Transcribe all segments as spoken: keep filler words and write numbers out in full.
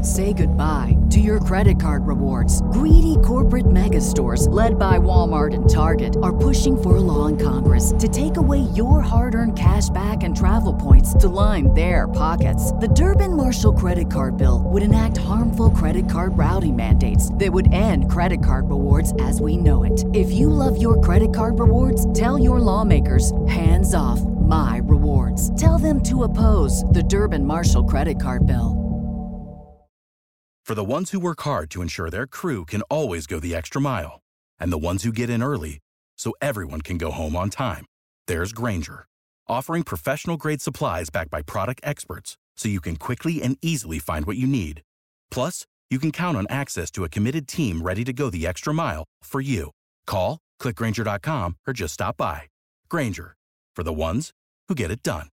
Say goodbye to your credit card rewards. Greedy corporate mega stores, led by Walmart and Target, are pushing for a law in Congress to take away your hard-earned cash back and travel points to line their pockets. The Durbin-Marshall credit card bill would enact harmful credit card routing mandates that would end credit card rewards as we know it. If you love your credit card rewards, tell your lawmakers, hands off my rewards. Tell them to oppose the Durbin-Marshall credit card bill. For the ones who work hard to ensure their crew can always go the extra mile, and the ones who get in early so everyone can go home on time, there's Grainger, offering professional-grade supplies backed by product experts so you can quickly and easily find what you need. Plus, you can count on access to a committed team ready to go the extra mile for you. Call, click Grainger dot com, or just stop by. Grainger, for the ones who get it done.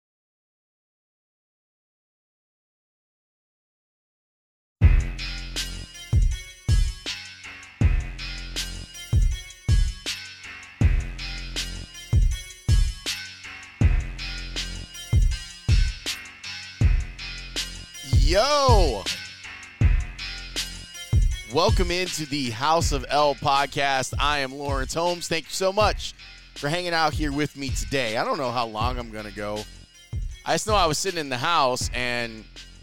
Yo! Welcome into the House of L podcast. I am Lawrence Holmes. Thank you so much for hanging out here with me today. I don't know how long I'm going to go. I just know I was sitting in the house, and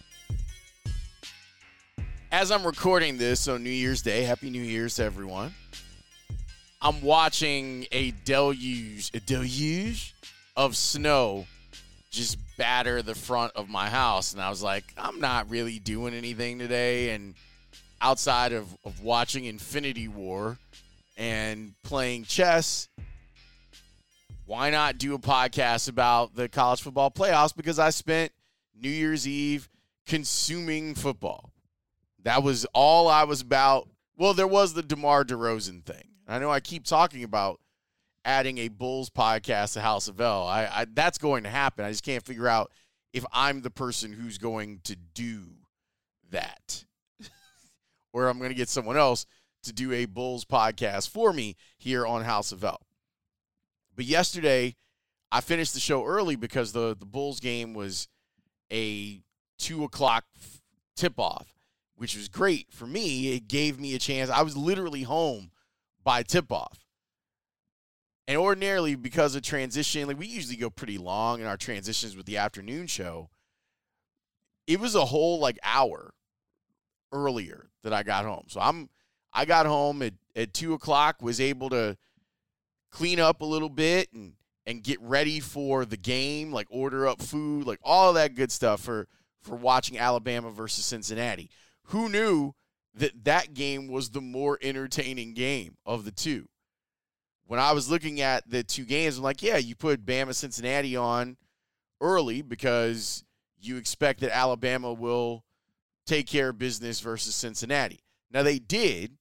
as I'm recording this on New Year's Day, Happy New Year's to everyone, I'm watching a deluge, a deluge of snow just batter the front of my house. And I was like, I'm not really doing anything today. And outside of, of watching Infinity War and playing chess, why not do a podcast about the college football playoffs? Because I spent New Year's Eve consuming football. That was all I was about. Well, there was the DeMar DeRozan thing. I know I keep talking about adding a Bulls podcast to House of L. I, I that's going to happen. I just can't figure out if I'm the person who's going to do that. Or I'm going to get someone else to do a Bulls podcast for me here on House of L. But yesterday, I finished the show early because the, the Bulls game was a two o'clock tip-off, which was great for me. It gave me a chance. I was literally home by tip-off. And ordinarily, because of transition, like we usually go pretty long in our transitions with the afternoon show, it was a whole like hour earlier that I got home. So I'm I got home at, at two o'clock, was able to clean up a little bit and and get ready for the game, like order up food, like all of that good stuff for, for watching Alabama versus Cincinnati. Who knew that that game was the more entertaining game of the two? When I was looking at the two games, I'm like, yeah, you put Bama Cincinnati on early because you expect that Alabama will take care of business versus Cincinnati. Now, they did.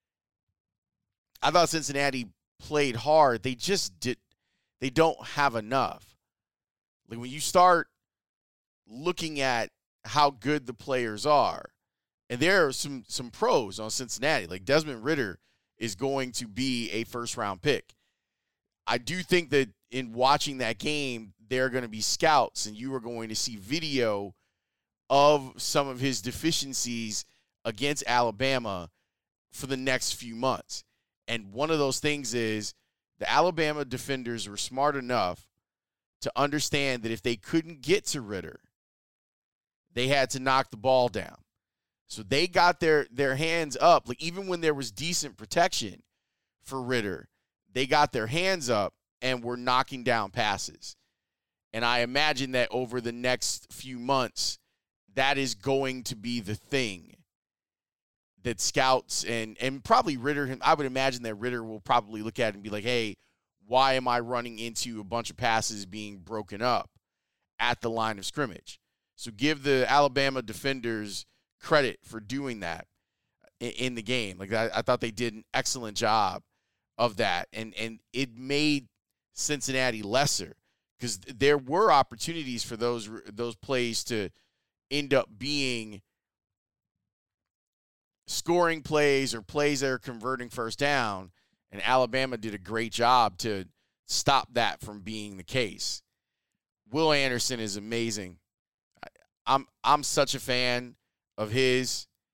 I thought Cincinnati played hard. They just did. They don't have enough. Like when you start looking at how good the players are, and there are some some pros on Cincinnati, like Desmond Ridder is going to be a first-round pick. I do think that in watching that game, there are going to be scouts, and you are going to see video of some of his deficiencies against Alabama for the next few months. And one of those things is the Alabama defenders were smart enough to understand that if they couldn't get to Ridder, they had to knock the ball down. So they got their, their hands up. Like even when there was decent protection for Ridder, they got their hands up and were knocking down passes. And I imagine that over the next few months, that is going to be the thing that scouts and, and probably Ridder, I would imagine that Ridder will probably look at it and be like, hey, why am I running into a bunch of passes being broken up at the line of scrimmage? So give the Alabama defenders credit for doing that in, in the game. Like I, I thought they did an excellent job of that. And, and it made Cincinnati lesser because there were opportunities for those, those plays to end up being scoring plays or plays that are converting first down, and Alabama did a great job to stop that from being the case. Will Anderson is amazing. I'm I'm such a fan of his.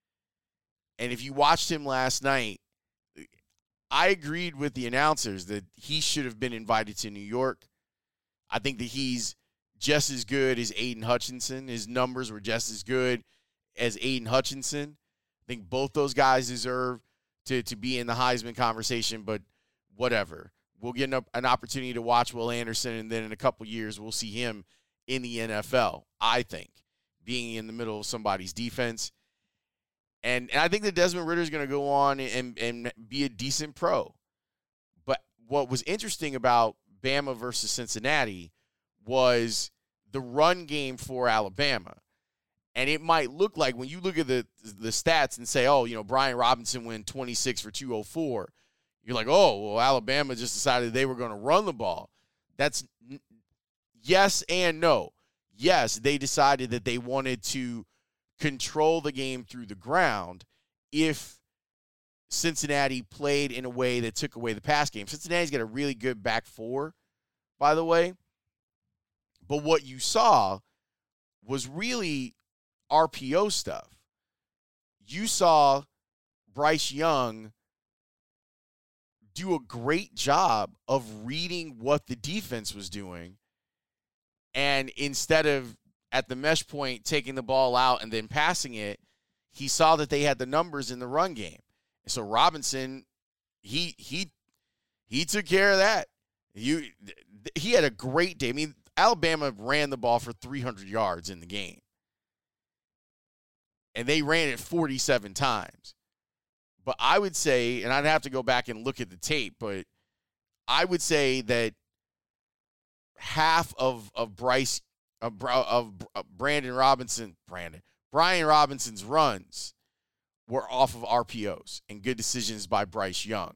And if you watched him last night, I agreed with the announcers that he should have been invited to New York. I think that he's just as good as Aiden Hutchinson. His numbers were just as good as Aiden Hutchinson. I think both those guys deserve to, to be in the Heisman conversation, but whatever. We'll get an, an opportunity to watch Will Anderson, and then in a couple years we'll see him in the N F L, I think, being in the middle of somebody's defense. And, and I think that Desmond Ridder is going to go on and, and be a decent pro. But what was interesting about Bama versus Cincinnati was the run game for Alabama. And it might look like when you look at the the stats and say, oh, you know, Brian Robinson went twenty-six for two oh four. You're like, oh, well, Alabama just decided they were going to run the ball. That's yes and no. Yes, they decided that they wanted to control the game through the ground if Cincinnati played in a way that took away the pass game. Cincinnati's got a really good back four, by the way. But what you saw was really R P O stuff. You saw Bryce Young do a great job of reading what the defense was doing, and instead of at the mesh point taking the ball out and then passing it, he saw that they had the numbers in the run game. So Robinson, he he he took care of that. You he had a great day. I mean, Alabama ran the ball for three hundred yards in the game. And they ran it forty-seven times. But I would say, and I'd have to go back and look at the tape, but I would say that half of of Bryce of, of, of Brandon Robinson, Brandon, Brian Robinson's runs were off of R P Os and good decisions by Bryce Young.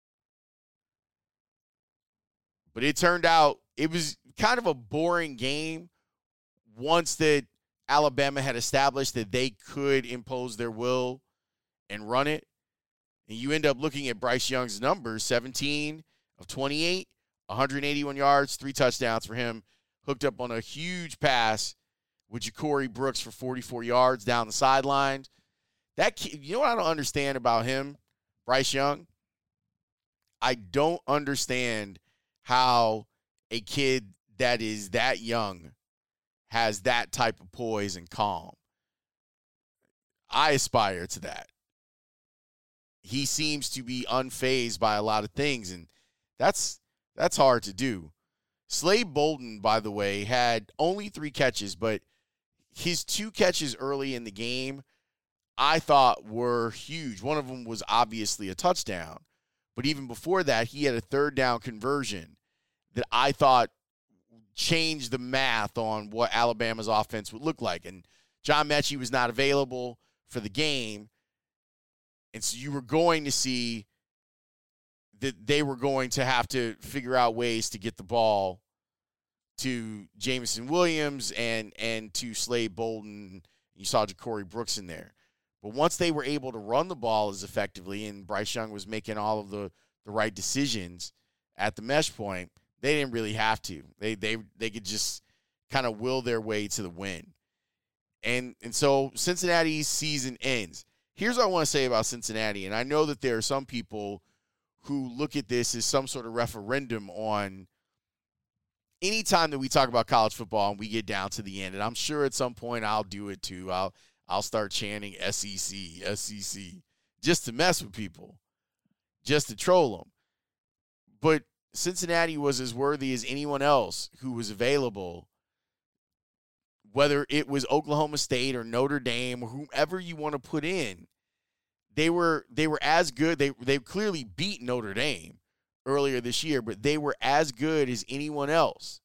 But it turned out it was kind of a boring game once that Alabama had established that they could impose their will and run it. And you end up looking at Bryce Young's numbers, seventeen of twenty-eight, one hundred eighty-one yards, three touchdowns for him, hooked up on a huge pass with Ja'Cory Brooks for forty-four yards down the sideline. That kid, you know what I don't understand about him, Bryce Young? I don't understand how a kid that is that young has that type of poise and calm. I aspire to that. He seems to be unfazed by a lot of things, and that's that's hard to do. Slade Bolden, by the way, had only three catches, but his two catches early in the game I thought were huge. One of them was obviously a touchdown, but even before that, he had a third down conversion that I thought changed the math on what Alabama's offense would look like. And John Mechie was not available for the game, and so you were going to see that they were going to have to figure out ways to get the ball to Jameson Williams and and to Slade Bolden. You saw Ja'Cory Brooks in there. But once they were able to run the ball as effectively and Bryce Young was making all of the, the right decisions at the mesh point, they didn't really have to. They they they could just kind of will their way to the win. And and so Cincinnati's season ends. Here's what I want to say about Cincinnati, and I know that there are some people who look at this as some sort of referendum on any time that we talk about college football and we get down to the end, and I'm sure at some point I'll do it too. I'll I'll start chanting S E C, S E C, just to mess with people, just to troll them. But Cincinnati was as worthy as anyone else who was available, whether it was Oklahoma State or Notre Dame or whomever you want to put in. They were they were as good. They they clearly beat Notre Dame earlier this year, but they were as good as anyone else.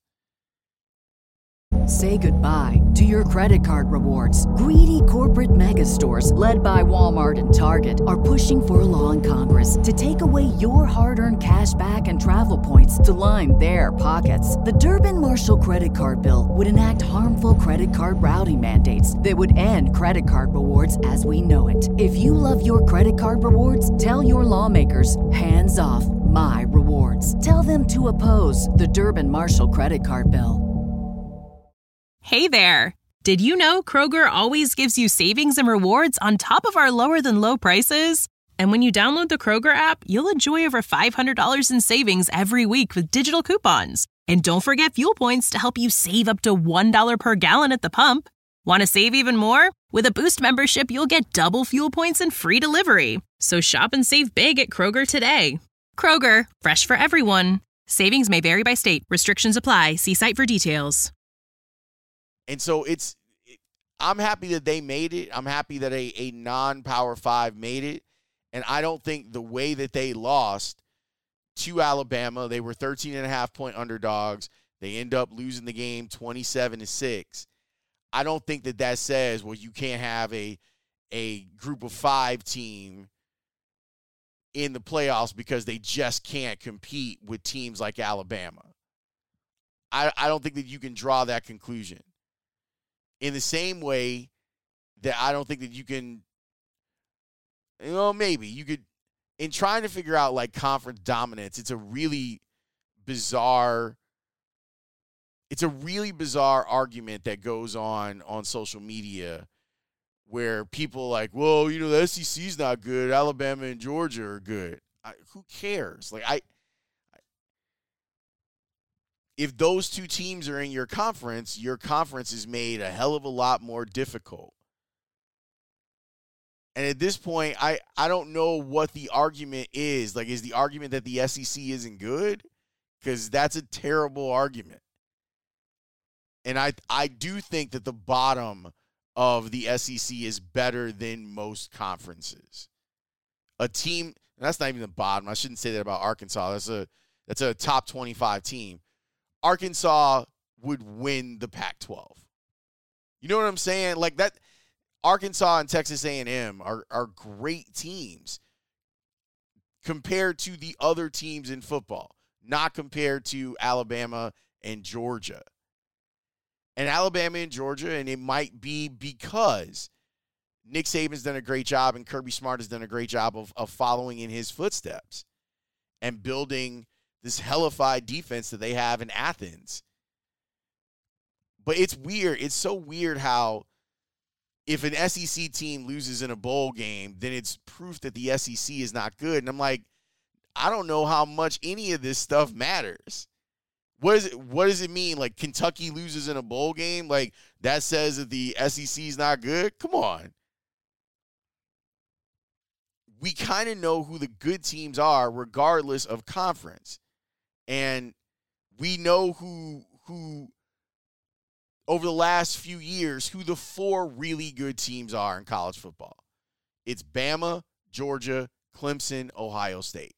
Say goodbye to your credit card rewards. Greedy corporate mega stores, led by Walmart and Target, are pushing for a law in Congress to take away your hard-earned cash back and travel points to line their pockets. The Durbin-Marshall credit card bill would enact harmful credit card routing mandates that would end credit card rewards as we know it. If you love your credit card rewards, tell your lawmakers, hands off my rewards. Tell them to oppose the Durbin-Marshall credit card bill. Hey there. Did you know Kroger always gives you savings and rewards on top of our lower-than-low prices? And when you download the Kroger app, you'll enjoy over five hundred dollars in savings every week with digital coupons. And don't forget fuel points to help you save up to one dollar per gallon at the pump. Want to save even more? With a Boost membership, you'll get double fuel points and free delivery. So shop and save big at Kroger today. Kroger, fresh for everyone. Savings may vary by state. Restrictions apply. See site for details. And so it's, I'm happy that they made it. I'm happy that a, a non-Power Five made it. And I don't think the way that they lost to Alabama, they were thirteen and a half point underdogs. They end up losing the game twenty-seven to six. I don't think that that says, well, you can't have a, a group of five team in the playoffs because they just can't compete with teams like Alabama. I, I don't think that you can draw that conclusion. In the same way that I don't think that you can, you know, maybe you could, in trying to figure out like conference dominance, it's a really bizarre, it's a really bizarre argument that goes on on social media where people are like, well, you know, the S E C's not good. Alabama and Georgia are good. I, who cares? Like, I, if those two teams are in your conference, your conference is made a hell of a lot more difficult. And at this point, I, I don't know what the argument is. Like, is the argument that the S E C isn't good? Because that's a terrible argument. And I I do think that the bottom of the S E C is better than most conferences. A team, that's not even the bottom. I shouldn't say that about Arkansas. That's a that's a top twenty-five team. Arkansas would win the Pac twelve. You know what I'm saying? Like that, Arkansas and Texas A and M are, are great teams compared to the other teams in football, not compared to Alabama and Georgia. And Alabama and Georgia, and it might be because Nick Saban's done a great job and Kirby Smart has done a great job of, of following in his footsteps and building this hellified defense that they have in Athens. But it's weird. It's so weird how if an S E C team loses in a bowl game, then it's proof that the S E C is not good. And I'm like, I don't know how much any of this stuff matters. What is it, what does it mean? Like Kentucky loses in a bowl game? Like that says that the S E C is not good? Come on. We kind of know who the good teams are regardless of conference. And we know who who over the last few years, who the four really good teams are in college football. It's Bama, Georgia, Clemson, Ohio State.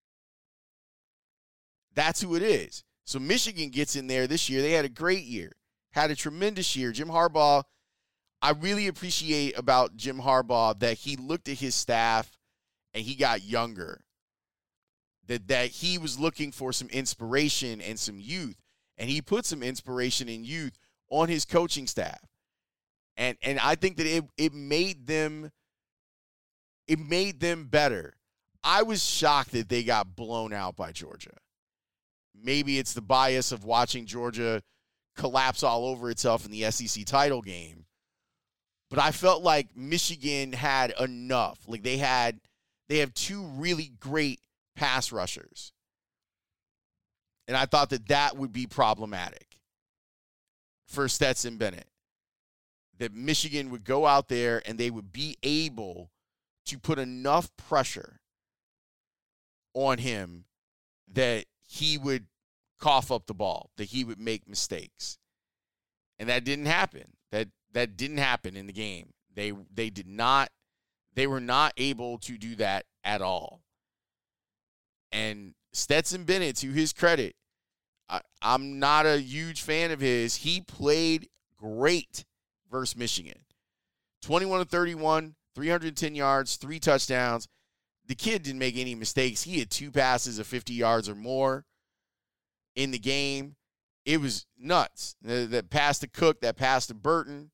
That's who it is. So Michigan gets in there this year. They had a great year, had a tremendous year. Jim Harbaugh, I really appreciate about Jim Harbaugh that he looked at his staff and he got younger. That, that he was looking for some inspiration and some youth. And he put some inspiration and youth on his coaching staff. And and I think that it it made them it made them better. I was shocked that they got blown out by Georgia. Maybe it's the bias of watching Georgia collapse all over itself in the S E C title game. But I felt like Michigan had enough. Like they had they have two really great pass rushers. And I thought that that would be problematic for Stetson Bennett. That Michigan would go out there and they would be able to put enough pressure on him that he would cough up the ball, that he would make mistakes. And that didn't happen. That that didn't happen in the game. They they did not, they were not able to do that at all. And Stetson Bennett, to his credit, I, I'm not a huge fan of his. He played great versus Michigan. twenty-one to thirty-one, three hundred ten yards, three touchdowns. The kid didn't make any mistakes. He had two passes of fifty yards or more in the game. It was nuts. That pass to Cook, that pass to Burton.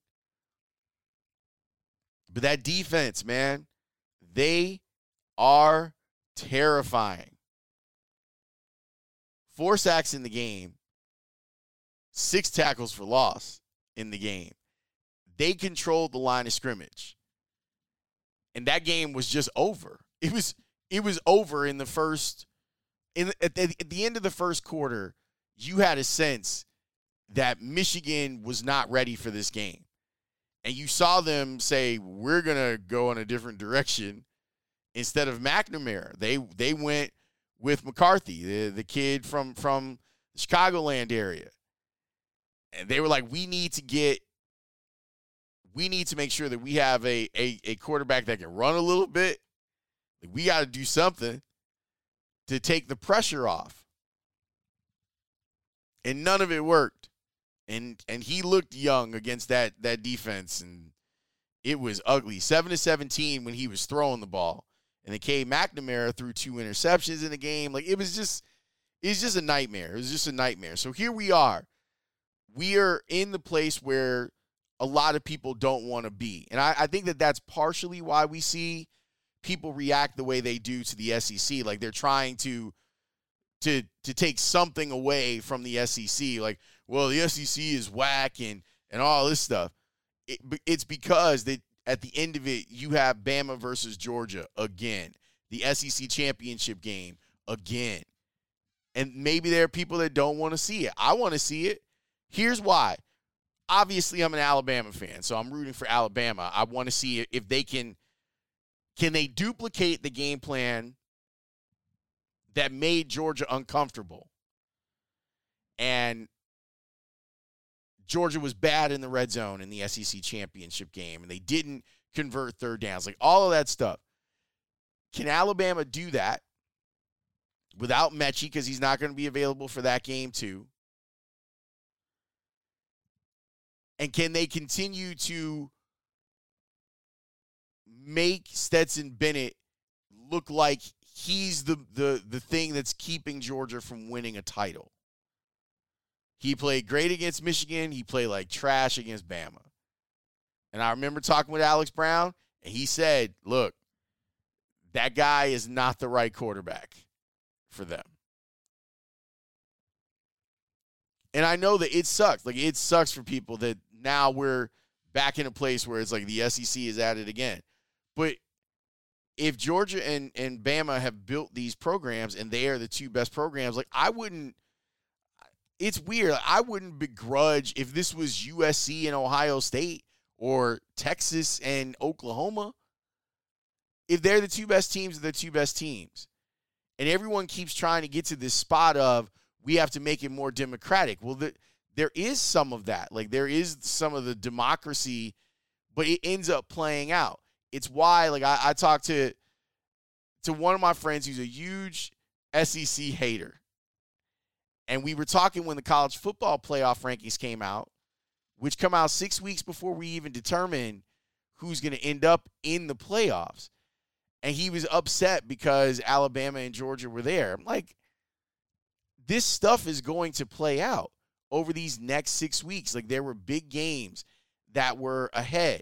But that defense, man, they are terrifying. Four sacks in the game, six tackles for loss in the game. they controlled the line of scrimmage. And that game was just over. It was it was over in the first in at the, at the end of the first quarter. You had a sense that Michigan was not ready for this game. And you saw them say, we're going to go in a different direction instead of McNamara. They they went with McCarthy, the, the kid from, from the Chicagoland area. And they were like, we need to get we need to make sure that we have a, a, a quarterback that can run a little bit. We got to do something to take the pressure off. And none of it worked. And and he looked young against that that defense, and it was ugly. seven to seventeen when he was throwing the ball. And then Cade McNamara threw two interceptions in the game. Like, it was just it was just a nightmare. It was just a nightmare. So here we are. We are in the place where a lot of people don't want to be. And I, I think that that's partially why we see people react the way they do to the S E C. Like, they're trying to to to take something away from the S E C. Like, well, the S E C is whack and, and all this stuff. It, it's because that at the end of it, you have Bama versus Georgia again, the S E C championship game again. And maybe there are people that don't want to see it. I want to see it. Here's why. Obviously, I'm an Alabama fan, so I'm rooting for Alabama. I want to see if they can, can they duplicate the game plan that made Georgia uncomfortable. And Georgia was bad in the red zone in the S E C championship game, and they didn't convert third downs. Like, all of that stuff. Can Alabama do that without Mechie, because he's not going to be available for that game too? And can they continue to make Stetson Bennett look like he's the, the, the thing that's keeping Georgia from winning a title? He played great against Michigan. He played like trash against Bama. And I remember talking with Alex Brown, and he said, look, that guy is not the right quarterback for them. And I know that it sucks. Like, it sucks for people that now we're back in a place where it's like the S E C is at it again. But if Georgia and, and Bama have built these programs and they are the two best programs, like, I wouldn't, it's weird. I wouldn't begrudge if this was U S C and Ohio State or Texas and Oklahoma. If they're the two best teams, they're the two best teams. And everyone keeps trying to get to this spot of we have to make it more democratic. Well, the, there is some of that. Like, there is some of the democracy, but it ends up playing out. It's why, like, I, I talked to, to one of my friends who's a huge S E C hater. And we were talking when the college football playoff rankings came out, which come out six weeks before we even determine who's going to end up in the playoffs. And he was upset because Alabama and Georgia were there. I'm like, this stuff is going to play out over these next six weeks. Like, there were big games that were ahead.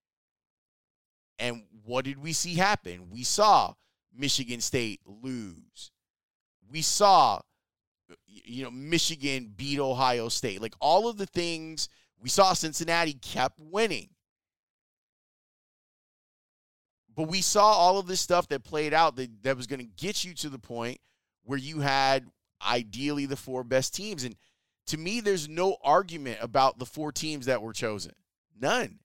And what did we see happen? We saw Michigan State lose. We saw, you know, Michigan beat Ohio State. Like, all of the things, we saw Cincinnati kept winning. But we saw all of this stuff that played out that, that was going to get you to the point where you had ideally the four best teams. And to me, there's no argument about the four teams that were chosen. None.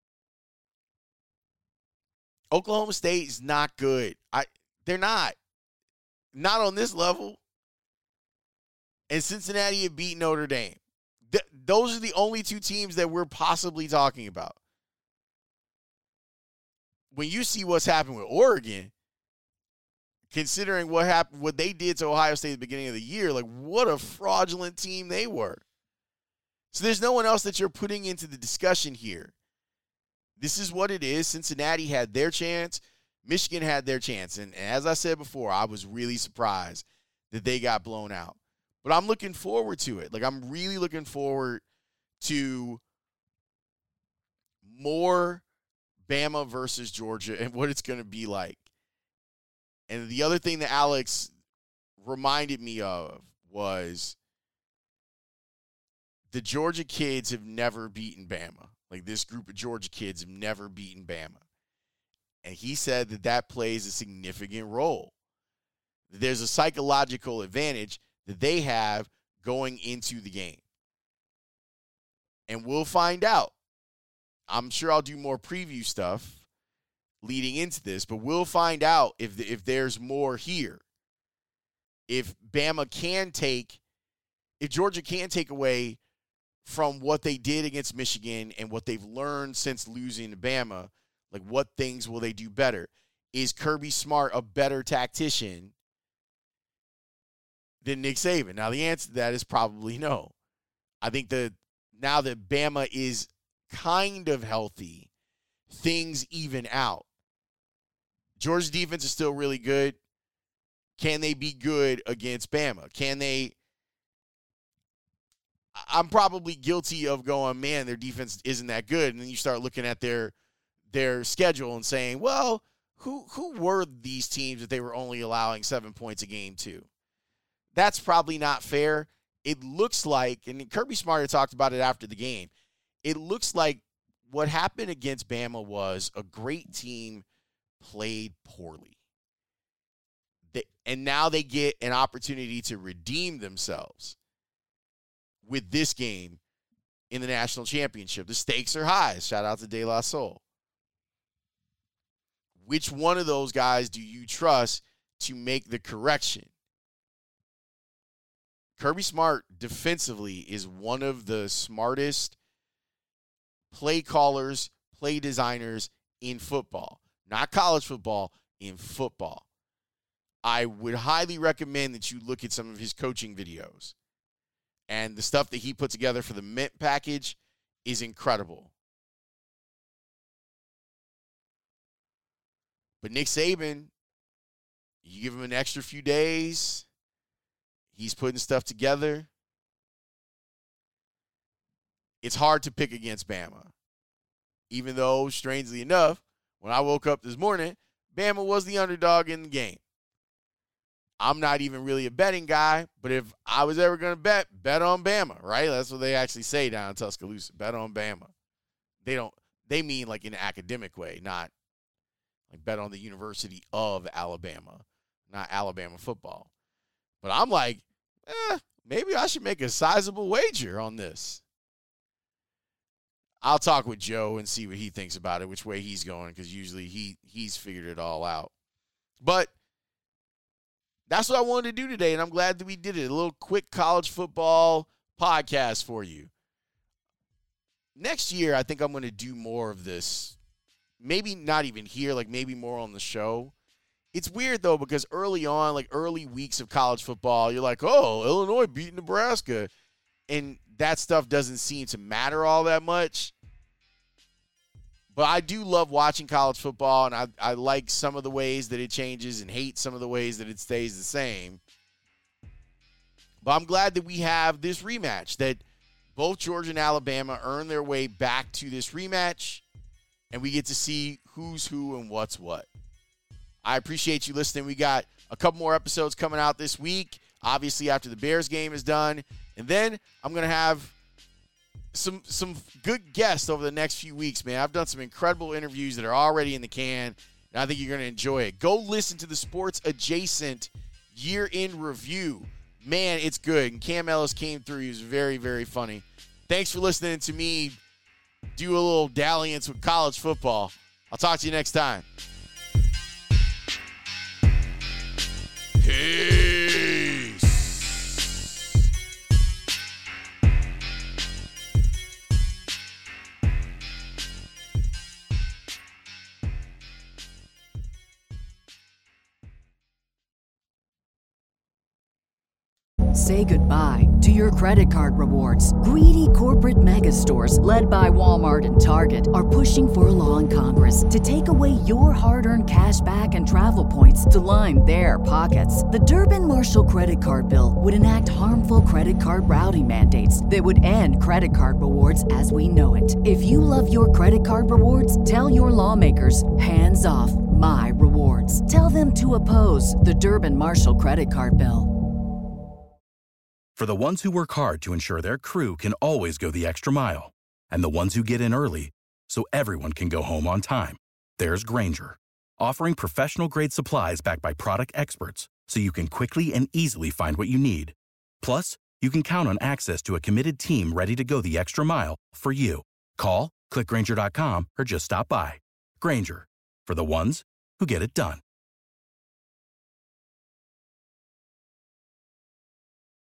Oklahoma State is not good. I they're not. Not on this level. And Cincinnati had beat Notre Dame. Th- those are the only two teams that we're possibly talking about. When you see what's happened with Oregon, considering what happened, what they did to Ohio State at the beginning of the year, like, what a fraudulent team they were. So there's no one else that you're putting into the discussion here. This is what it is. Cincinnati had their chance. Michigan had their chance. And as I said before, I was really surprised that they got blown out. But I'm looking forward to it. Like, I'm really looking forward to more Bama versus Georgia and what it's going to be like. And the other thing that Alex reminded me of was the Georgia kids have never beaten Bama. Like, this group of Georgia kids have never beaten Bama. And he said that that plays a significant role. There's a psychological advantage that they have going into the game. And we'll find out. I'm sure I'll do more preview stuff leading into this, but we'll find out if the, if there's more here. If Bama can take, if Georgia can take away from what they did against Michigan and what they've learned since losing to Bama, like, what things will they do better? Is Kirby Smart a better tactician than Nick Saban? Now, the answer to that is probably no. I think that now that Bama is kind of healthy, things even out. Georgia's defense is still really good. Can they be good against Bama? Can they? I'm probably guilty of going, man, their defense isn't that good. And then you start looking at their their schedule and saying, well, who who were these teams that they were only allowing seven points a game to? That's probably not fair. It looks like, and Kirby Smart had talked about it after the game, it looks like what happened against Bama was a great team played poorly. They, and now they get an opportunity to redeem themselves with this game in the national championship. The stakes are high. Shout out to De La Soul. Which one of those guys do you trust to make the correction? Kirby Smart defensively is one of the smartest play callers, play designers in football. Not college football, in football. I would highly recommend that you look at some of his coaching videos. And the stuff that he put together for the Mint package is incredible. But Nick Saban, you give him an extra few days, he's putting stuff together. It's hard to pick against Bama. Even though, strangely enough, when I woke up this morning, Bama was the underdog in the game. I'm not even really a betting guy, but if I was ever going to bet, bet on Bama, right? That's what they actually say down in Tuscaloosa. Bet on Bama. They don't, they mean like in an academic way, not like bet on the University of Alabama, not Alabama football. But I'm like, eh, maybe I should make a sizable wager on this. I'll talk with Joe and see what he thinks about it, which way he's going, because usually he he's figured it all out. But that's what I wanted to do today, and I'm glad that we did it. A little quick college football podcast for you. Next year, I think I'm going to do more of this. Maybe not even here, like maybe more on the show. It's weird, though, because early on, like early weeks of college football, you're like, oh, Illinois beat Nebraska. And that stuff doesn't seem to matter all that much. But I do love watching college football, and I, I like some of the ways that it changes and hate some of the ways that it stays the same. But I'm glad that we have this rematch, that both Georgia and Alabama earn their way back to this rematch, and we get to see who's who and what's what. I appreciate you listening. We got a couple more episodes coming out this week, obviously after the Bears game is done. And then I'm going to have some some good guests over the next few weeks, man. I've done some incredible interviews that are already in the can, and I think you're going to enjoy it. Go listen to the Sports Adjacent year-end review. Man, it's good. And Cam Ellis came through. He was very, very funny. Thanks for listening to me do a little dalliance with college football. I'll talk to you next time. Peace. Say goodbye to your credit card rewards. Greedy corporate mega stores, led by Walmart and Target, are pushing for a law in Congress to take away your hard-earned cash back and travel points to line their pockets. The Durbin-Marshall credit card bill would enact harmful credit card routing mandates that would end credit card rewards as we know it. If you love your credit card rewards, tell your lawmakers, hands off my rewards. Tell them to oppose the Durbin-Marshall credit card bill. For the ones who work hard to ensure their crew can always go the extra mile, and the ones who get in early so everyone can go home on time. There's Grainger, offering professional-grade supplies backed by product experts so you can quickly and easily find what you need. Plus, you can count on access to a committed team ready to go the extra mile for you. Call, click Grainger dot com, or just stop by. Grainger, for the ones who get it done.